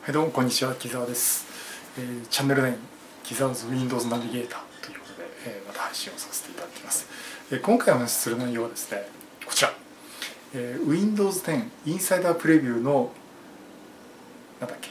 はい、どうもこんにちは、木澤です。チャンネル9、木澤ズ Windows ナビゲーターということで、また配信をさせていただきます。今回お話しする内容はですね、こちら、Windows 10インサイダープレビューのなんだっけ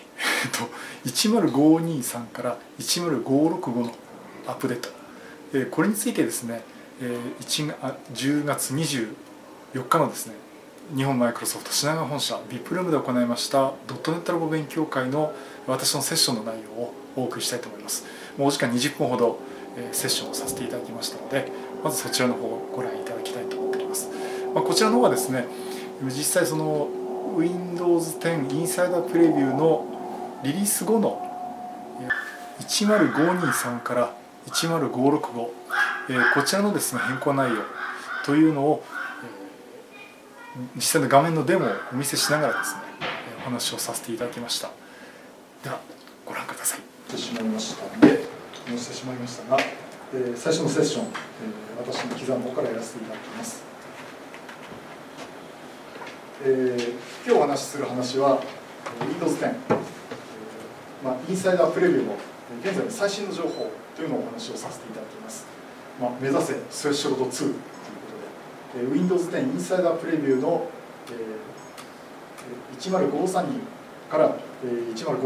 10523から10565のアップデート、これについてですね、10月24日のですね、日本マイクロソフト品川本社 VIP ルームで行いましたドットネットラボ勉強会の私のセッションの内容をお送りしたいと思います。もうお時間20分ほどセッションをさせていただきましたので、まずそちらの方をご覧いただきたいと思っております。こちらの方はですね、実際その Windows 10インサイダープレビューのリリース後の10523から10565、こちらのですね変更内容というのを実際の画面のデモをお見せしながらですね、お話をさせていただきました。ではご覧ください。 してしまいましたので、申してしまいましたが、最初のセッション、私の刻む方からやらせていただきます。今日お話しする話は Windows 10、インサイダープレビューの現在の最新の情報というのをお話をさせていただきます。目指せスレッショルド2ということで、Windows 10インサイダープレビューの、10532から10565の情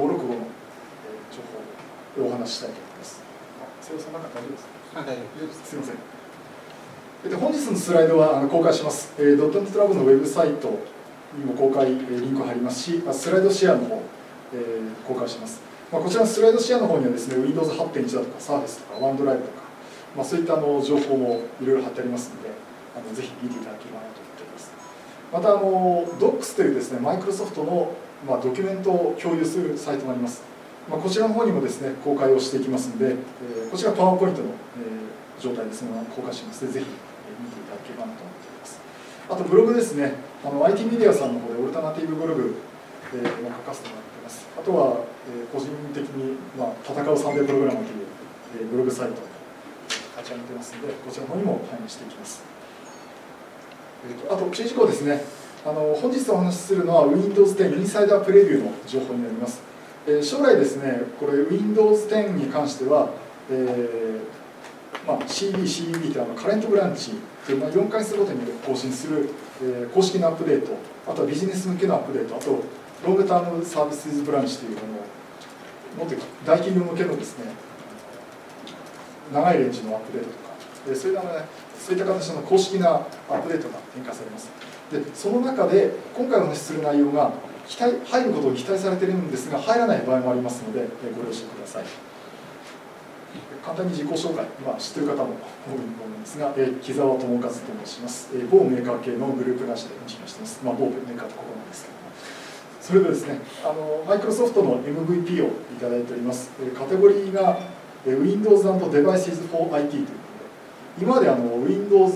報をお話ししたいと思います。瀬尾さん、なんか大丈夫ですか？ 大丈夫です。 すみません。本日のスライドは公開します。ドットネットラボのウェブサイトにも公開リンク貼りますし、スライドシェアの方、公開します。こちらのスライドシェアの方にはですね、Windows 8.1 だとか Surface とか OneDrive とか、そういった情報もいろいろ貼ってありますので、ぜひ見ていただければなと思っております。またDocs というですね、マイクロソフトのドキュメントを共有するサイトがあります。こちらの方にもですね、公開をしていきますので、こちらパワーポイントの状態ですね、公開しますので、ぜひ見ていただければなと思っております。あとブログですね、IT メディアさんの方でオルタナティブブログも書かせてもらっています。あとは個人的に戦うサンデープログラムというブログサイトを立ち上げてますので、こちらの方にも反映していきます。あと注意事項ですね、本日お話しするのは Windows 10インサイダープレビューの情報になります。将来ですね、これ Windows 10に関しては、CD、CEB というカレントブランチという4回するごとに更新する公式なアップデート、あとはビジネス向けのアップデート、あとロングタームサービスブランチというものを、大企業向けのですね、長いレンジのアップデートとか、そういった形の公式なアップデートが展開されます。でその中で今回お話しする内容が入ることを期待されているんですが、入らない場合もありますので、ご了承ください。簡単に自己紹介、知っている方も多いと思うんですが、木澤智和と申します。某メーカー系のグループ会社で認識しています。某メーカーとここなんですけども、それでですね、マイクロソフトの MVP をいただいております。カテゴリーが Windows and Devices for IT ということで、今までWindows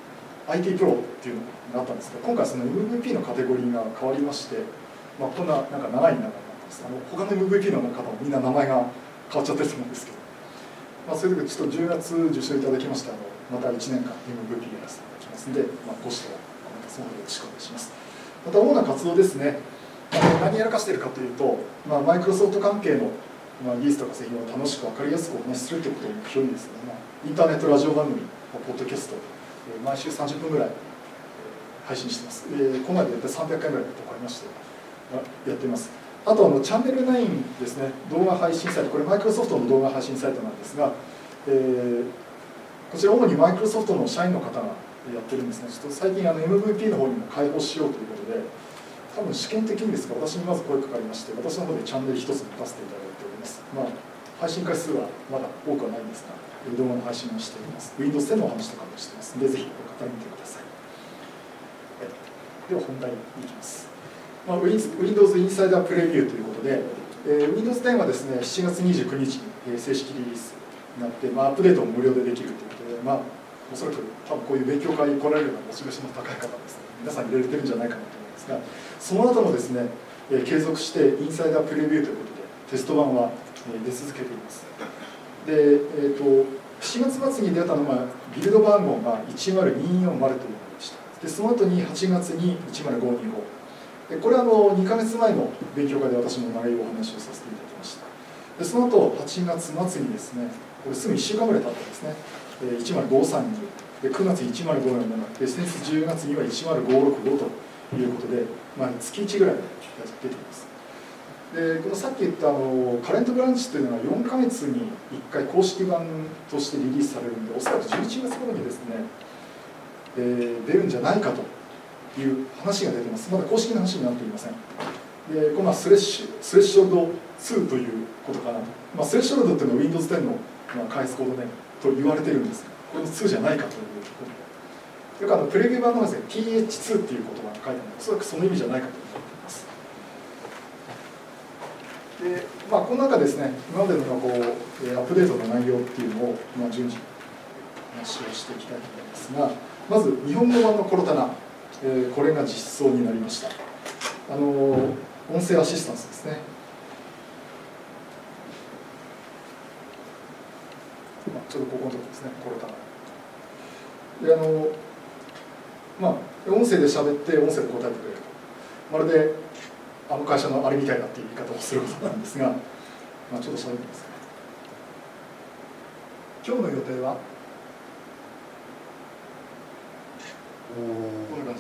IT Pro っていうのがあったんですが、今回その MVP のカテゴリーが変わりまして、こんな長い名前になってます。他の MVP の方もみんな名前が変わっちゃってると思うんですけど、それでちょっと10月受賞いただきまして、また1年間 MVP やらせていただきますので、ご指導そのよろしくお願いします。また主な活動ですね、何やらかしているかというと、マイクロソフト関係の技術とか製品を楽しく分かりやすくお話しするということを目標にですね、インターネットラジオ番組、ポッドキャスト、毎週30分ぐらい配信しています。この間やって300回ぐらいとかありましてやっています。あとチャンネル9ですね、動画配信サイト、これマイクロソフトの動画配信サイトなんですが、こちら主にマイクロソフトの社員の方がやってるんですね。ちょっと最近MVP の方にも開放しようということで、多分試験的にですが、私にまず声かかりまして、私の方でチャンネル一つ持たせていただいております。配信回数はまだ多くはないんですが、動画の配信をしています。Windows 10のお話とかもしていますので、ぜひお方見てください。では本題に行きます。Windows インサイダープレビューということで、Windows 10はですね、7月29日に正式リリースになって、アップデートも無料でできるということで、おそらく多分こういう勉強会に来られるようなモチベーションの高い方ですね、皆さん入れてるんじゃないかなと思いますが、その後もですね、継続してインサイダープレビューということで、テスト版は出続けています。で、7月末に出たのが、ビルド番号が10240というものでした。でその後に8月に10525、 これは2ヶ月前の勉強会で私も長いお話をさせていただきました。でその後8月末にですね、これすぐ1週間ぐらい経ったんですね、10532で9月10547で先日10月には10565ということで、月1ぐらい出ています。でこのさっき言ったカレントブランチというのは4ヶ月に1回公式版としてリリースされるので、おそらく11月頃にですね、出るんじゃないかという話が出ています。まだ公式の話になっていません。でこのスレッショルド2ということかなと、スレッショルドというのは Windows 10の開発コードネームと言われているんですが、これの2じゃないかということで、よくプレビュー版のですね TH2 っていう言葉が書いてあるので、おそらくその意味じゃないかと思います。でこの中ですね、今までのアップデートの内容っていうのを順次話をしていきたいと思いますが、まず日本語版のコロタナ、これが実装になりました。音声アシスタンスですね。ちょっとここのところですね、コロタナで音声で喋って音声で答えてくれると、まるであの会社のあれみたいなっていう言い方をすることなんですが、ちょっと喋ってますね。今日の予定はこんな感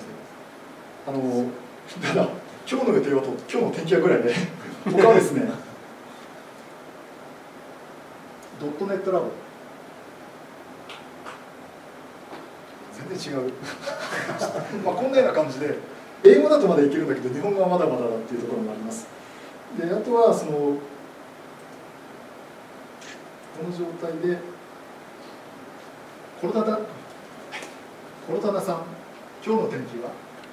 じで、ただ今日の予定はと今日の天気はぐらいで他はですねドットネットラボ全然違うこんなような感じで、英語だとまだいけるんだけど日本語はまだまだだっていうところもあります。であとはこの状態でコロタナさん、今日の天気は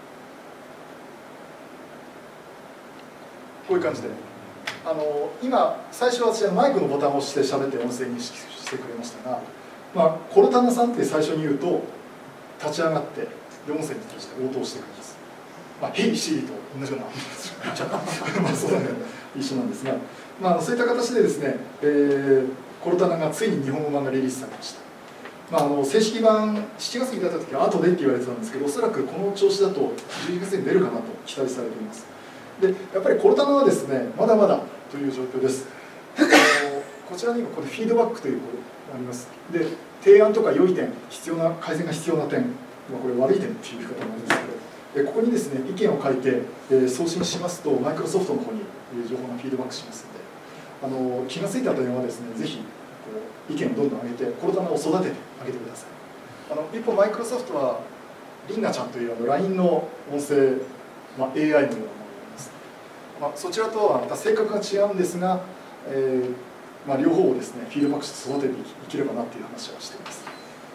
こういう感じで、今最初は私はマイクのボタンを押して喋って音声認識してくれましたが、コロタナさんって最初に言うと立ち上がって音声に対して応答してくれます。ヘイシーと同じようなそうだね、一緒なんですが、そういった形でですね、コロタナがついに日本語版がリリースされました。正式版7月に出た時は後でって言われてたんですけど、おそらくこの調子だと11月に出るかなと期待されています。でやっぱりコロタナはですね、まだまだという状況です。こちらにもこれフィードバックということがあります。で提案とか良い点、改善が必要な点、これ悪い点っていう言い方なんですけど、ここにですね意見を書いて、送信しますとマイクロソフトの方に情報がフィードバックしますので、気が付いた点はですね、ぜひ意見をどんどん上げてコロタナを育ててあげてください。一方マイクロソフトはリンナちゃんというLINE の音声、AI のようなものがあります。そちらとはまた性格が違うんですが、両方をですねフィードバックして育てていければなという話をしています。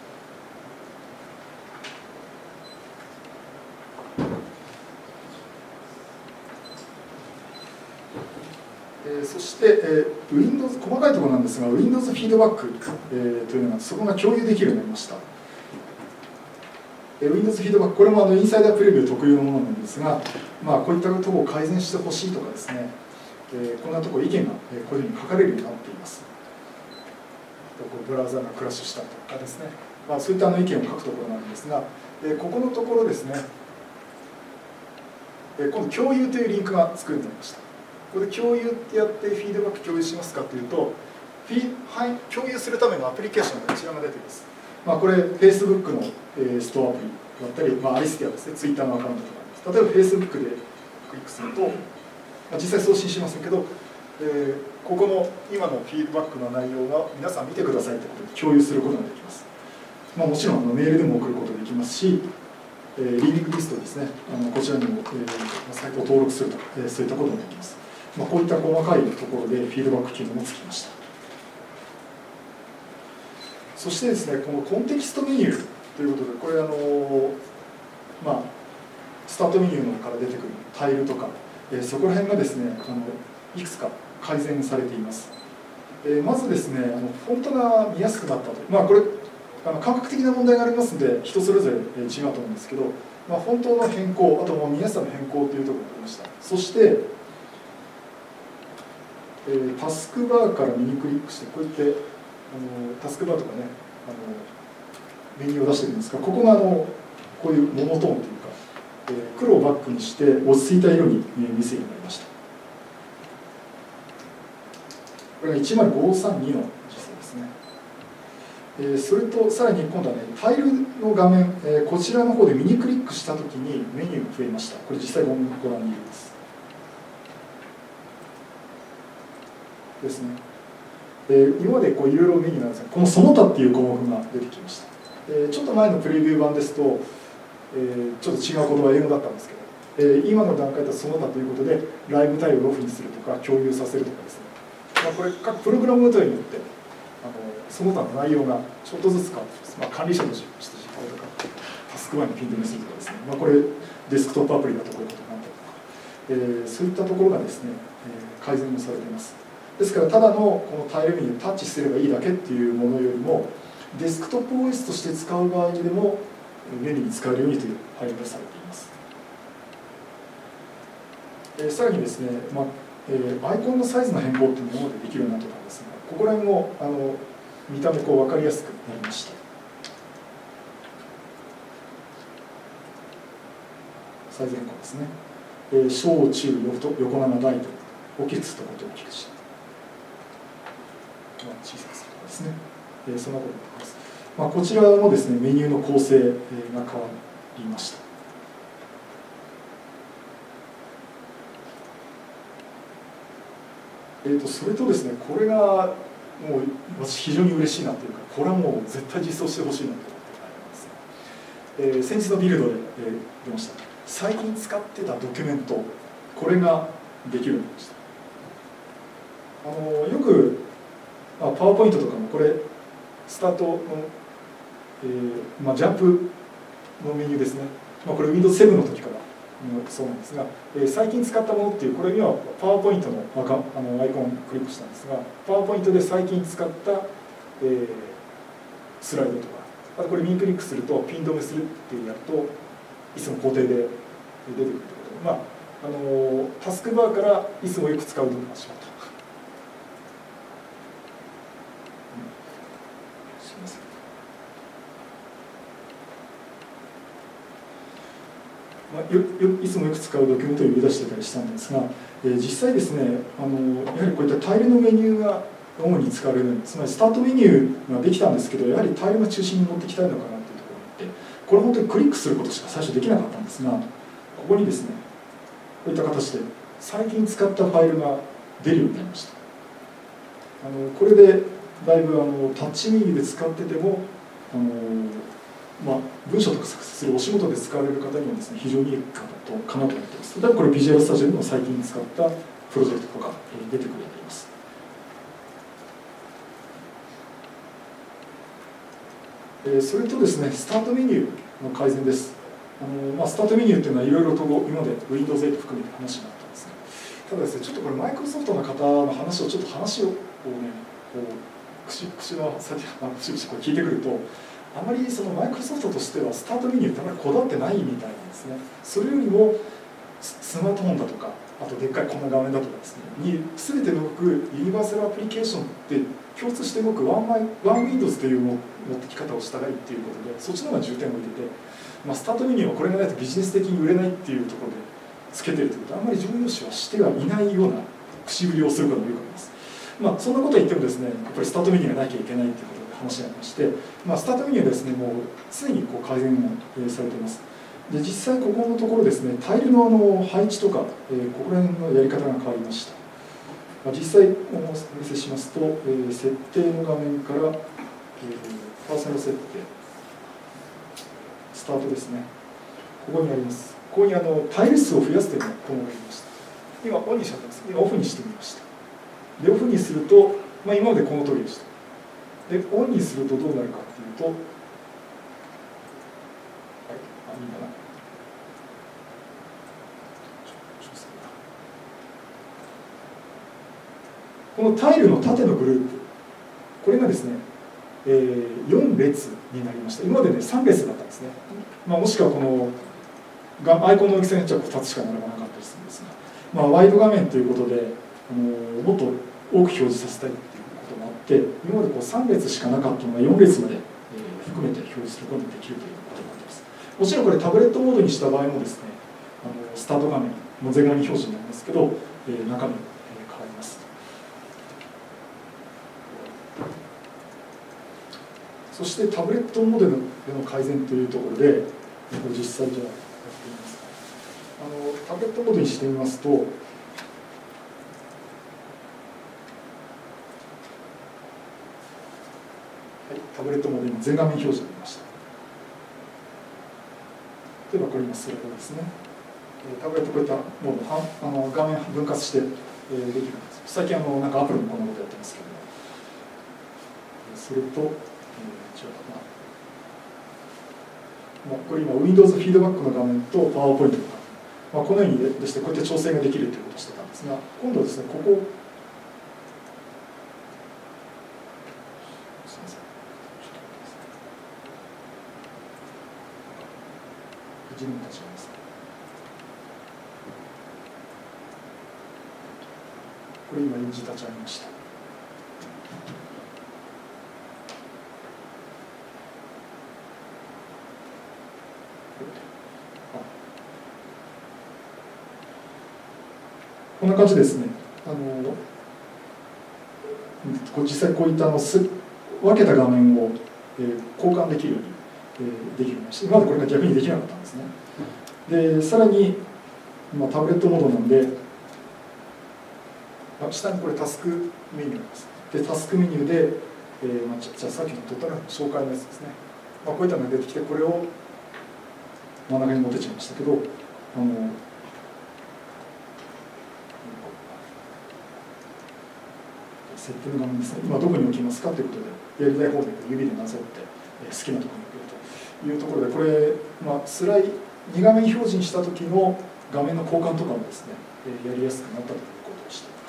そして、Windows 細かいところなんですが Windows フィードバック、というのがそこが共有できるようになりました。Windows フィードバック、これもインサイダープレビュー特有のものなんですが、こういったところを改善してほしいとかですね、こんなところ意見がこういうふうに書かれるようになっています。ブラウザがクラッシュしたとかですね、そういった意見を書くところなんですが、ここのところですね、今度共有というリンクが作るようになりました。これで共有ってやってフィードバック共有しますかというと、共有するためのアプリケーションがこちらが出ています。これ Facebook のストアアプリだったり、アリスティアですね、Twitter のアカウントとかです。例えば Facebook でクリックすると、実際送信しませんけど、ここの今のフィードバックの内容が皆さん見てくださいということで共有することができます。もちろんメールでも送ることができますし、リーディングリストですね、こちらにも、サイトを登録するとか、そういったこともできます。こういった細かいところでフィードバック機能もつきました。そしてですね、このコンテキストメニューということで、これスタートメニューのから出てくるタイルとか、そこら辺がですね、いくつか改善されています。まずですね、フォントが見やすくなったと。これ感覚的な問題がありますので、人それぞれ違うと思うんですけど、フォントの変更、あと見やすさの変更というところがありました。そしてタスクバーから右クリックして、こうやってタスクバーとかね、メニューを出してるんですが、ここがこういうモノトーンというか、 黒をバックにして落ち着いた色に見せるようになりました。これが10532の実装ですね。それとさらに今度はね、タイルの画面、こちらの方で右クリックしたときにメニューが増えました。これ実際ご覧に入れます。ですね。今までいろいろメニューなんですが、このその他っていう項目が出てきました。ちょっと前のプレビュー版ですと、ちょっと違う言葉、英語だったんですけど、今の段階ではその他ということで、ライブタイルをオフにするとか、共有させるとかですね。これ、各プログラムごとによって、その他の内容がちょっとずつ変わってきます。管理者として実行とか、タスク前にピン止めするとかですね。これ、デスクトップアプリだとこういうことになったりとか、そういったところがですね、改善もされています。ですから、ただのこのタイルメニュー、タッチすればいいだけっていうものよりも、デスクトップ OS として使う場合にでも、便利に使えるようにという配慮がされています。さらにですね、アイコンのサイズの変更っていうものでできるようになってたんですが、ここら辺も見た目分かりやすくなりました。サイズ変更ですね。小中横長大と大きくするところと大きくして、小さくするとかですね。そんなことになります。こちらもですね、メニューの構成が変わりました。それとですね、これがもう私非常に嬉しいなというか、これはもう絶対実装してほしいなと思っています。先日のビルドで出ました。最近使ってたドキュメント、これができるようになりました。よくパワーポイントとかもこれスタートの、ジャンプのメニューですね。これ Windows 7の時からそうなんですが、最近使ったものっていうこれにはパワーポイントのアイコンをクリックしたんですが、パワーポイントで最近使った、スライドとか、あとこれ右クリックするとピン止めするっていうやるといつも固定で出てくるということで、タスクバーからいつもよく使うとかしまった。いつもよく使うドキュメントを呼び出してたりしたんですが、実際ですね、やはりこういったタイルのメニューが主に使われる、つまりスタートメニューができたんですけど、やはりタイルが中心に持ってきたいのかなというところがあって、これ本当にクリックすることしか最初できなかったんですが、ここにですね、こういった形で最近使ったファイルが出るようになりました。これでだいぶタッチメニューで使ってても文章とか作成するお仕事で使われる方にはですね、非常にいいかなと思っています。例えばこれビジュアルスタジオでも最近使ったプロジェクトとか出てくるようになります。それとですね、スタートメニューの改善です。スタートメニューっていうのはいろいろと今まで Windows 8含めて話があったんですが、ただですね、ちょっとこれマイクロソフトの方の話をね、口の先節々聞いてくると、あまりそのマイクロソフトとしてはスタートメニューってあまりこだわってないみたいなんですね。それよりもスマートフォンだとか、あとでっかいこんな画面だとかですね、に全て動くユニバーサルアプリケーションって共通して動くワン Windows という持ってき方をしたらいいっていうことで、そっちの方が重点を置いてて、スタートメニューはこれがないとビジネス的に売れないっていうところでつけてるということで、あんまり重要視はしてはいないような口ぶりをすることがよくあります。そんなことを言ってもですね、やっぱりスタートメニューがなきゃいけないということで話がありまして、スタートメニューはですね、もう常に改善をされています。で、実際ここのところですね、タイルの配置とか、ここら辺のやり方が変わりました。実際お見せしますと、設定の画面から、パーソナル設定、スタートですね、ここにあります。ここにタイル数を増やすという項目がありました。今オンにしちゃってます。今オフにしてみました。で、オフにすると、今までこの通りでした。で、オンにするとどうなるかっていうと、いいかな。このタイルの縦のグループ、これがですね、4列になりました。今までね、3列だったんですね。もしくはこのアイコンの大きさによっては2つしか並ばなかったりするんですが、ワイド画面ということで、もっと多く表示させたいということもあって、今まで3列しかなかったのが4列まで含めて表示することができるということになっています。もちろんこれタブレットモードにした場合もですね、 スタート画面の全画面表示になりますけど、中身、変わります。そしてタブレットモデルでの改善というところで、実際じゃあやってみます。タブレットモードにしてみますと、はい、タブレットモードに全画面表示になりました。例えばこれ今スライドですね。タブレットこういったモード画面分割して、できるんです。最近なんかアプリもこんなことやってますけど、それと、これ今 Windows フィードバックの画面と PowerPoint の画面、このようにでしてこうやって調整ができるということをしてたんですが、今度はですね、ここすみません、一輪立ちます。これ今印字立ち上げました。こんな感じですね。実際こういった分けた画面を、交換できるように、できるようにして、まずこれが逆にできなかったんですね。で、さらに今タブレットモードなんで、下にこれタスクメニューです。で、タスクメニューで、じゃあさっきの撮ったの紹介のやつですね。こういったのが出てきて、これを真ん中に持ってちゃいましたけど、設定の画面ですね、今どこに置きますかということで、やりたい方で指でなぞって、好きなところに置けるというところで、これ、スライ2画面表示にした時の画面の交換とかもですね、やりやすくなったということをしています。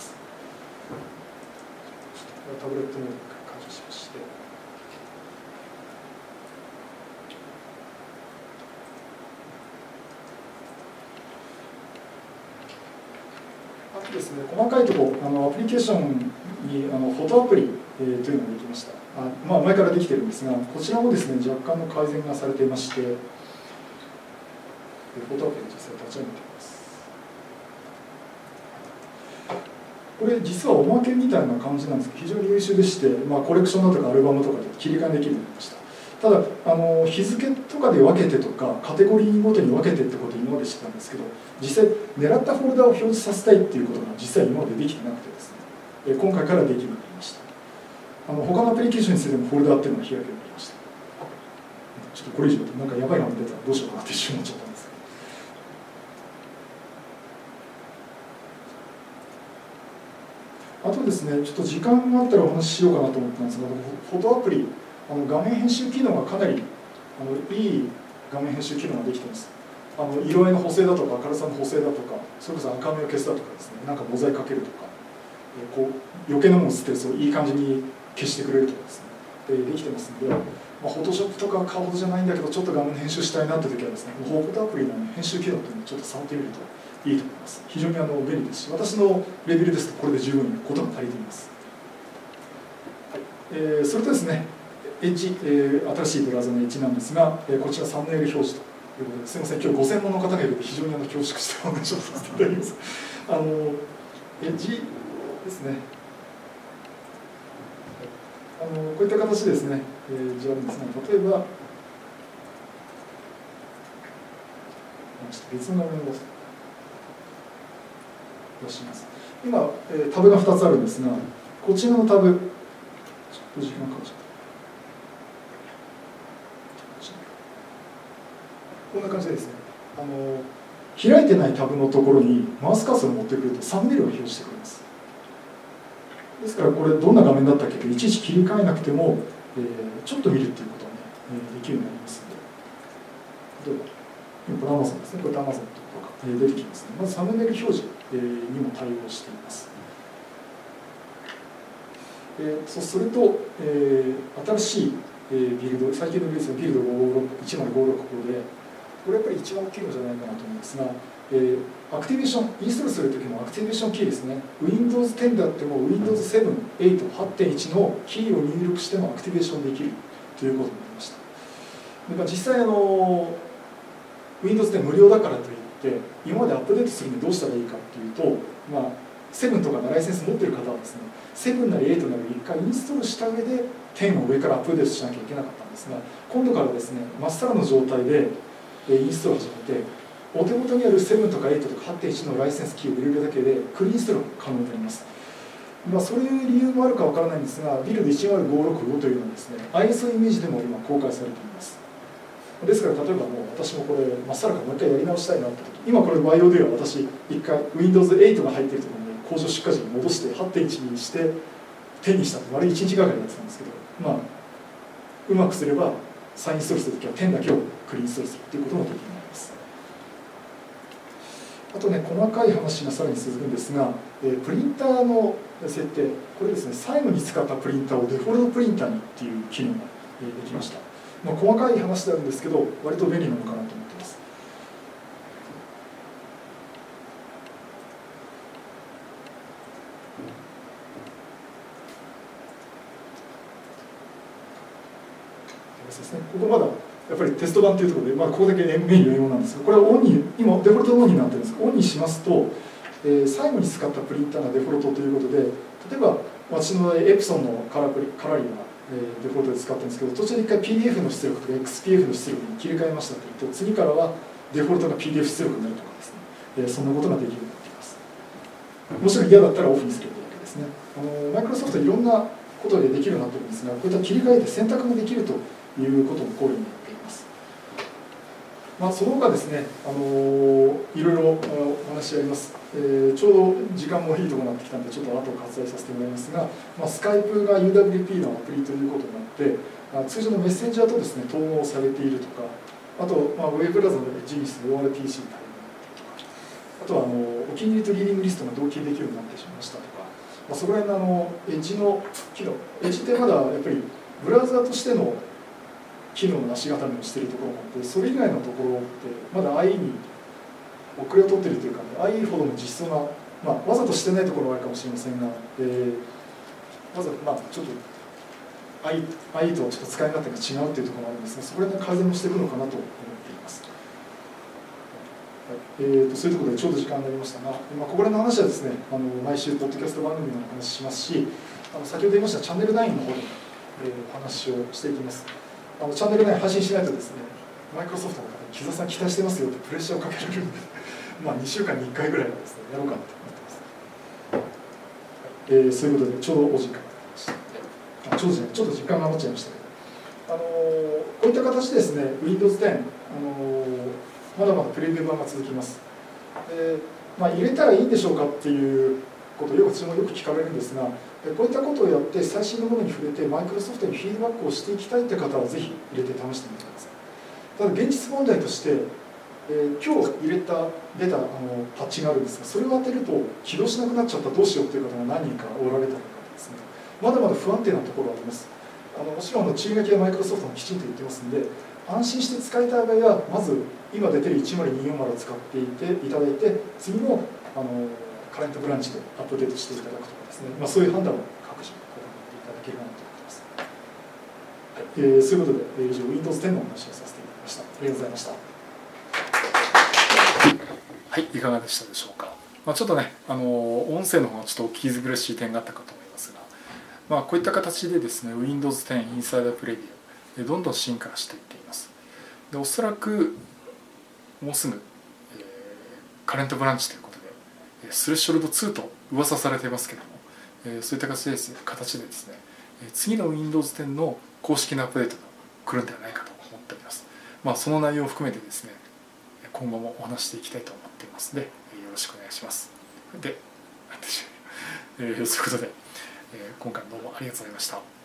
タブレットモードから解除しまして、あとですね、細かいところ、アプリケーションにフォトアプリ、というのができました。前からできているんですが、こちらもですね、若干の改善がされていまして、フォトアプリを実際立ち上げています。これ実はおまけみたいな感じなんですけど、非常に優秀でして、コレクションだとかアルバムとかで切り替えできるようになりました。ただ日付とかで分けてとかカテゴリーごとに分けてってことを今までしてたんですけど、実際狙ったフォルダを表示させたいっていうことが実際今までできてなくてですね、今回からできるようになりました。他のアプリケーションについてもフォルダっていうのが開けるようになりました。ちょっとこれ以上なんかやばいのが出たらどうしようかなって一瞬思っちゃったんですけど。あとですね、ちょっと時間があったらお話ししようかなと思ったんですが、フォトアプリ画面編集機能がかなりいい画面編集機能ができています。色合いの補正だとか明るさの補正だとか、それこそ赤みを消すだとかですね、なんかモザイクかけるとか、こう余計なものを吸ってそういい感じに消してくれるとかですね、できてますので、フォトショップとか買うほどじゃないんだけどちょっと画面編集したいなって時はですね、フォトアプリの編集機能というのをちょっと触ってみるといいと思います。非常に便利ですし、私のレベルですとこれで十分ことが足りています。はい、それとですね、エッジ、新しいブラウザのエッジなんですが、こちらサムネイル表示ということで、すみません、今日ご専門の方がいるので非常に恐縮してお話をさせていただきます。エッジですね。こういった形ですね、じゃあですね、例えば、別の画面を出します。今、タブが2つあるんですが、こちらのタブ、ちょっと時間かかっちゃった。こんな感じでですね、開いてないタブのところにマウスカーソルを持ってくるとサムネイルを表示してくれます。ですからこれどんな画面だったっけといちいち切り替えなくても、ちょっと見るっていうことが、できるようになりますので、例えばこれ Amazon ですね、これ Amazon とか出てきますね。まずサムネイル表示にも対応しています。それと、新しいビルド、最近のビルド、ビルド1056で、これやっぱり一番大きいのじゃないかなと思うんですが、アクティベーション、インストールするときのアクティベーションキーですね、Windows 10であっても Windows 7、8、8.1のキーを入力してもアクティベーションできるということになりました。で実際Windows 10無料だからといって、いプデートするにはどうしたらいいかっていうと、7とかのライセンス持ってる方はですね、7なり8なり1回インストールした上で10を上からアップデートしなきゃいけなかったんですが、今度からですね、まっさらの状態でインストールを始めて、お手元にある7とか8とか 8.1 のライセンスキーを入れるだけでクリーンインストールが可能になります。そういう理由もあるかわからないんですが、ビルド10565というのはですね、ISO イメージでも今公開されています。ですから例えばもう私もこれまっさらからもう一回やり直したいなって時、今これ YOD は私一回 Windows 8が入っているところに工場出荷時に戻して 8.1 にして10にしたって丸1日がかりやってたんですけど、うまくすれば再インストールするときは10だけをクリーンインストールするということもできるようになります。あとね、細かい話がさらに続くんですが、プリンターの設定、これですね、最後に使ったプリンターをデフォルトプリンターにっていう機能ができました。細かい話であるんですけど、割と便利なのかなと思っています。ここまだやっぱりテスト版というところで、ここだけメインの英語なんですが、これはオンに、今デフォルトオンになってるんですが、オンにしますと、最後に使ったプリンターがデフォルトということで、例えば私のエプソンのカラリーがデフォルトで使ってるんですけど、途中で一回 PDF の出力とか XPF の出力に切り替えましたというと、次からはデフォルトが PDF 出力になるとかですね、そんなことができるようになっています。もちろん嫌だったらオフにすればいいわけですね。マイクロソフトいろんなことでできるようになってるんですが、こういった切り替えで選択もできるということも考慮になっています。その他ですね、いろいろお話あります。ちょうど時間もいいところになってきたので、ちょっと後を割愛させてもらいますが、スカイプが UWP のアプリということになって、通常のメッセンジャーとですね、統合されているとか、あと、ウェブブラウザのジニスの ORTC に対応になっているとか、あとはお気に入りとリーディングリストが同期できるようになってしまいましたとか、そこら辺のエッジの機能、エッジってまだやっぱりブラウザとしての機能の足固めをしているところがあって、それ以外のところってまだ IE に遅れを取っているというか、IE ほどの実装が、わざとしてないところはあるかもしれませんが、わざとちょっと IE とちょっと使い勝手が違うというところがあるんですが、そこら辺の改善もしていくのかなと思っています。そういうところでちょうど時間になりましたが、ここら辺の話はですね、毎週ポッドキャスト番組の話しますし、先ほど言いましたチャンネル9の方で、お話をしていきます。チャンネル9配信しないとですね、マイクロソフトの方に木澤さん期待してますよってプレッシャーをかけられるんで2週間に1回ぐらいはですね、やろうかなと思ってます。そういうことでちょうどお時間がありました。ちょっと時間が余っちゃいましたけど、こういった形でですね、Windows 10、まだまだプレビュー版が続きます。入れたらいいんでしょうかっていうことを私もよく聞かれるんですが、こういったことをやって最新のものに触れてマイクロソフトにフィードバックをしていきたいという方はぜひ入れて試してみてください。ただ現実問題として、今日入れた出たパッチがあるんですが、それを当てると起動しなくなっちゃったどうしようという方が何人かおられたりとかですね、まだまだ不安定なところがあります。もちろん注意書きはマイクロソフトもきちんと言ってますので、安心して使いたい場合はまず今出ている10240を使っていただいて、次のカレントブランチでアップデートしていただくとかですね、そういう判断を各自行っていただければなと思います。そういうことで、以上 Windows 10のお話をさせていただきました。ありがとうございました。 はい、いかがでしたでしょうか。ちょっとね、音声の方がちょっとお聞き苦しい点があったかと思いますが、こういった形でですね、Windows 10インサイダープレビューどんどん進化していっています。で、おそらくもうすぐ、カレントブランチということで、スレッショルド2と噂されていますけども、そういった形でですね、次の Windows 10の公式なアップデートが来るんではないかと思っております。その内容を含めてですね、今後もお話していきたいと思っていますので、よろしくお願いします。で、そういうことで、今回もどうもありがとうございました。